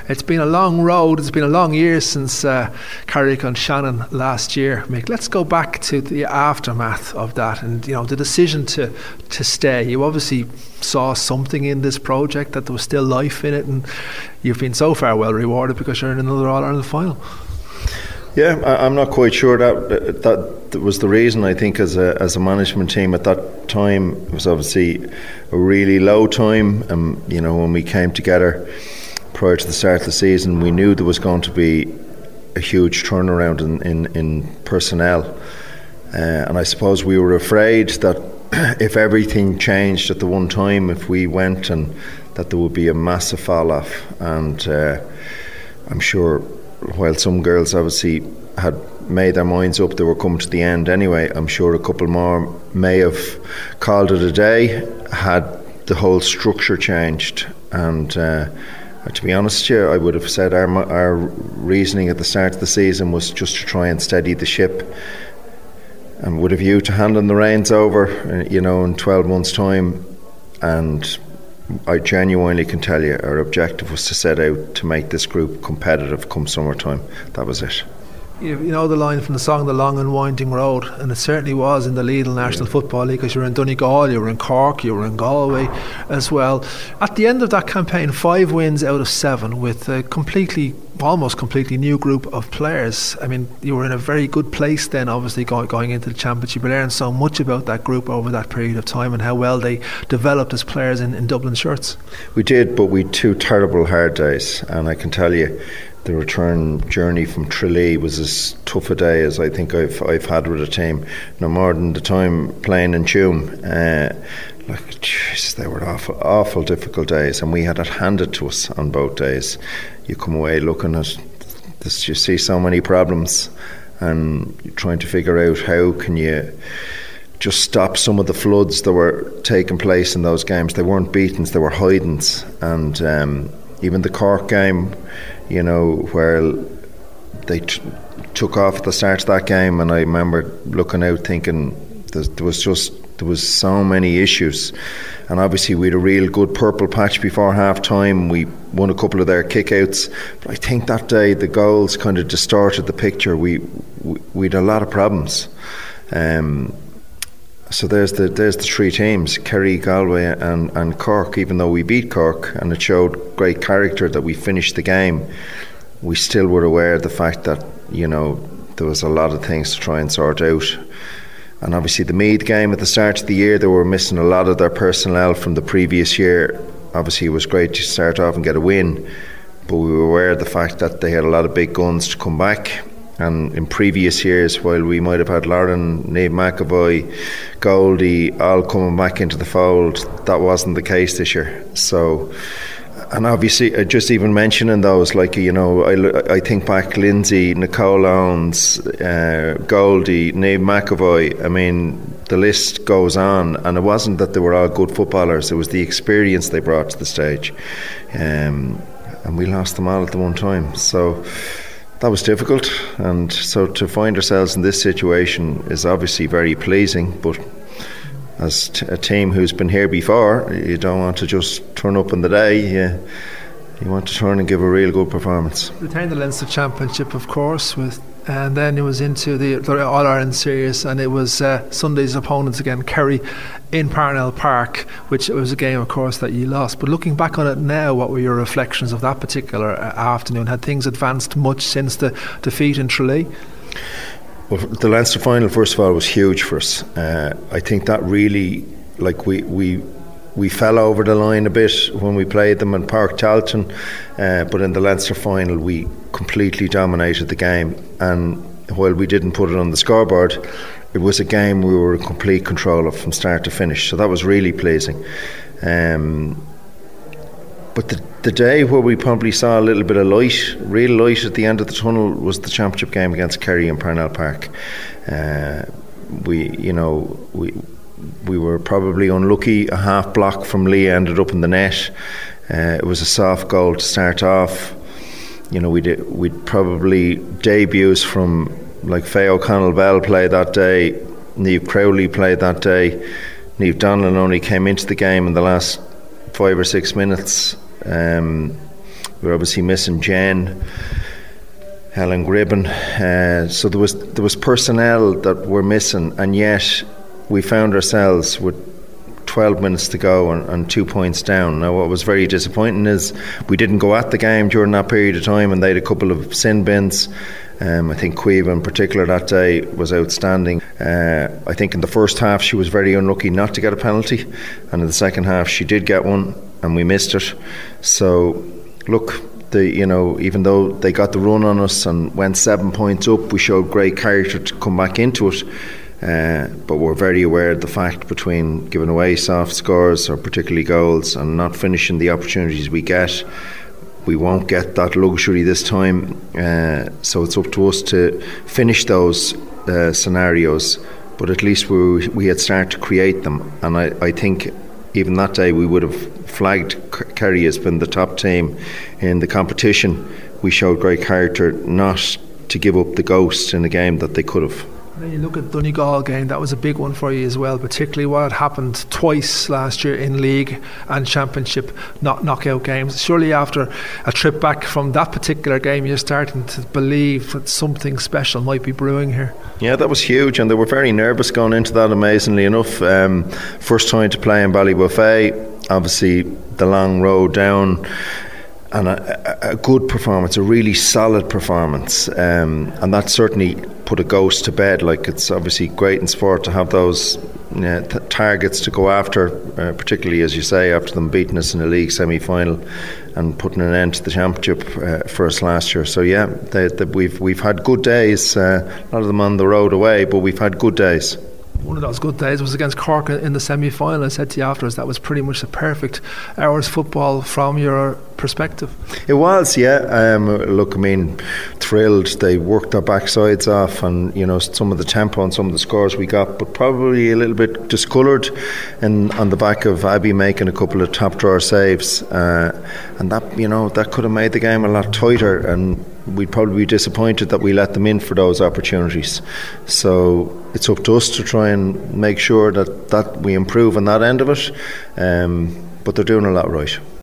It's been a long road. It's been a long year since Carrick and Shannon last year. Mick, let's go back to the aftermath of that, and the decision to stay. You obviously saw something in this project, that there was still life in it, and you've been so far well rewarded because you're in another All-Ireland final. Yeah, I'm not quite sure that was the reason. I think as a management team at that time, it was obviously a really low time. When we came together prior to the start of the season, we knew there was going to be a huge turnaround in personnel. And I suppose we were afraid that if everything changed at the one time, if we went, and that there would be a massive fall off. And I'm sure while some girls obviously had made their minds up, they were coming to the end anyway, I'm sure a couple more may have called it a day had the whole structure changed. And to be honest with you, I would have said our reasoning at the start of the season was just to try and steady the ship, and with a view to handing the reins over in 12 months' time. And I genuinely can tell you our objective was to set out to make this group competitive come summertime. That was it. You know the line from the song, The Long and Winding Road, and it certainly was in the Lidl National Football League, because you were in Donegal, you were in Cork, you were in Galway as well. At the end of that campaign, 5 wins out of 7 with a almost completely new group of players. I mean, you were in a very good place then, obviously, going into the championship. You learned so much about that group over that period of time and how well they developed as players in Dublin shirts. We did, but we had 2 terrible hard days, and I can tell you the return journey from Tralee was as tough a day as I think I've had with a team, no more than the time playing in Tuam. They were awful difficult days, and we had it handed to us on both days. You come away looking at this, you see so many problems, and you're trying to figure out how can you just stop some of the floods that were taking place in those games. They weren't beatings, they were hidings. And even the Cork game, where they took off at the start of that game, and I remember looking out thinking there was so many issues. And obviously we had a real good purple patch before half time. We won a couple of their kickouts, but I think that day the goals kind of distorted the picture. We had a lot of problems. So there's the 3 teams, Kerry, Galway and Cork. Even though we beat Cork and it showed great character that we finished the game, we still were aware of the fact that there was a lot of things to try and sort out. And obviously the Meath game at the start of the year, they were missing a lot of their personnel from the previous year. Obviously it was great to start off and get a win, but we were aware of the fact that they had a lot of big guns to come back. And in previous years, while we might have had Lauren, Niamh McAvoy, Goldie all coming back into the fold, that wasn't the case this year. So, and obviously just even mentioning those, I think back Lindsay, Nicole Owens, Goldie, Niamh McAvoy, I mean the list goes on. And it wasn't that they were all good footballers, it was the experience they brought to the stage, and we lost them all at the one time. So that was difficult, and so to find ourselves in this situation is obviously very pleasing. But as a team who's been here before, you don't want to just turn up on the day. You want to turn and give a real good performance. Retained the Leinster Championship, of course, and then it was into the All-Ireland series, and it was Sunday's opponents again, Kerry in Parnell Park, which was a game, of course, that you lost. But looking back on it now, what were your reflections of that particular afternoon? Had things advanced much since the defeat in Tralee? Well, the Leinster final, first of all, was huge for us. I think that really, we fell over the line a bit when we played them in Park Talton, but in the Leinster final we completely dominated the game, and while we didn't put it on the scoreboard, it was a game we were in complete control of from start to finish, so that was really pleasing. But the day where we probably saw a little bit of real light at the end of the tunnel, was the championship game against Kerry in Parnell Park. We were probably unlucky. A half block from Leah ended up in the net. It was a soft goal to start off. We'd probably debuts from like Faye O'Connell-Bell played that day, Niamh Crowley played that day. Niamh Donlan only came into the game in the last 5 or 6 minutes. It We're obviously missing Jen, Helen Gribben, so there was personnel that were missing, and yet we found ourselves with 12 minutes to go and 2 points down. Now, what was very disappointing is we didn't go at the game during that period of time, and they had a couple of sin bins. I think Cueva in particular that day was outstanding. I think in the first half she was very unlucky not to get a penalty, and in the second half she did get one and we missed it. So look, even though they got the run on us and went 7 points up, we showed great character to come back into it. But we're very aware of the fact between giving away soft scores or particularly goals and not finishing the opportunities we get, we won't get that luxury this time. So it's up to us to finish those scenarios, but at least we had started to create them. And I think even that day we would have flagged Kerry as being the top team in the competition. We showed great character not to give up the ghost in a game that they could have. Then you look at the Donegal game, that was a big one for you as well, particularly what had happened twice last year in league and championship knockout games. Surely after a trip back from that particular game, you're starting to believe that something special might be brewing here. Yeah, that was huge, and they were very nervous going into that, amazingly enough. First time to play in Ballybuffet, obviously the long road down, and a good performance, a really solid performance, and that certainly put a ghost to bed. Like, it's obviously great in sport to have those targets to go after, particularly, as you say, after them beating us in a league semi-final and putting an end to the championship for us last year. So yeah, we've had good days, a lot of them on the road away, but we've had good days. One of those good days was against Cork in the semi-final. I said to you afterwards that was pretty much the perfect hours football from your perspective. It was, yeah. Look, I mean, thrilled. They worked their backsides off, and some of the tempo and some of the scores we got, but probably a little bit discoloured on the back of Abby making a couple of top drawer saves, and that could have made the game a lot tighter, and we'd probably be disappointed that we let them in for those opportunities. So it's up to us to try and make sure that we improve on that end of it, but they're doing a lot right.